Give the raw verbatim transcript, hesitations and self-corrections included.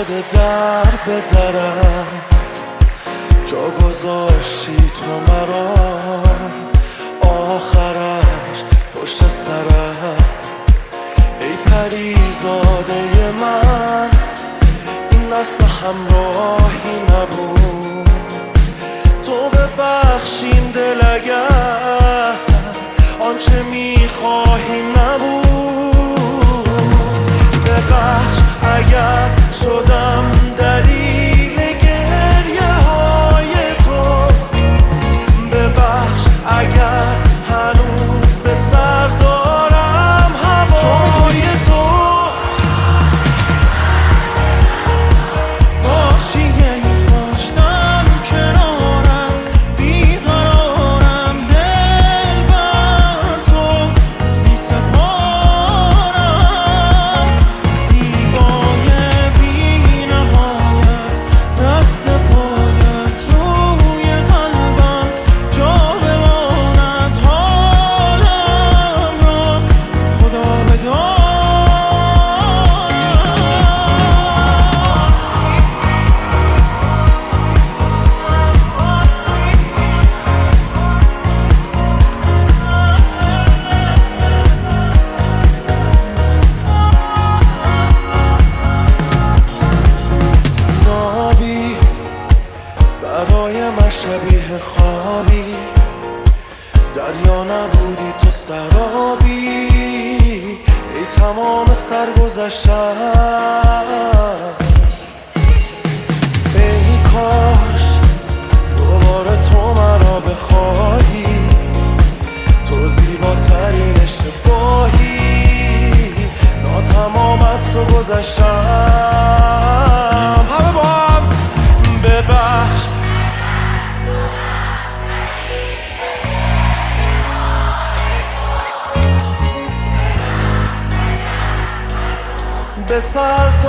شده در به درم، جا گذاشتی تو مرا، آخرش پشت سرم. ای پریزاده من، این اصل همراهی نبود. تو ببخشین دل اگر آنچه میخواهی نبود. ببخش اگر شدم دلیل گریه های تو، ببخش اگر هنوز به سر دارم هوای تو. باشی یعنی داشتم کنارت، بیقرارم دل بر تو می سپارم. زیبای بی نهایت رفت پایت روی قلبم، جا بماند حالم را خدا بدان. نابی برای من شبیه خوابی، دریا نبودی تو سرابی. ای تمام سرگذشتم، ای کاش دوباره تو مرا بخواهی. تو زیباترین اشتباهی، ناتمام از تو گذشتم. همه با هم ببخش به سر